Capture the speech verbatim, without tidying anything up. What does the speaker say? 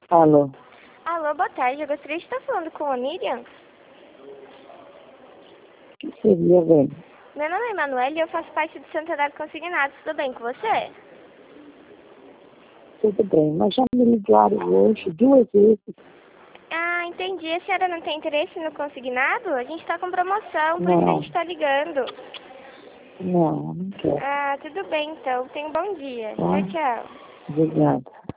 Alô? Alô, boa tarde. Eu gostaria de estar falando com o Onirian. O que seria, velho? Meu nome é Emanuele e eu faço parte do Santander Consignados. Tudo bem com você? Tudo bem, mas já me ligaram hoje duas vezes. Ah, entendi. A senhora não tem interesse no consignado? A gente está com promoção, por isso a Não, gente está ligando. não, não quero. Ah, tudo bem então. Tenha um bom dia. Tá? Tchau, tchau. Obrigada.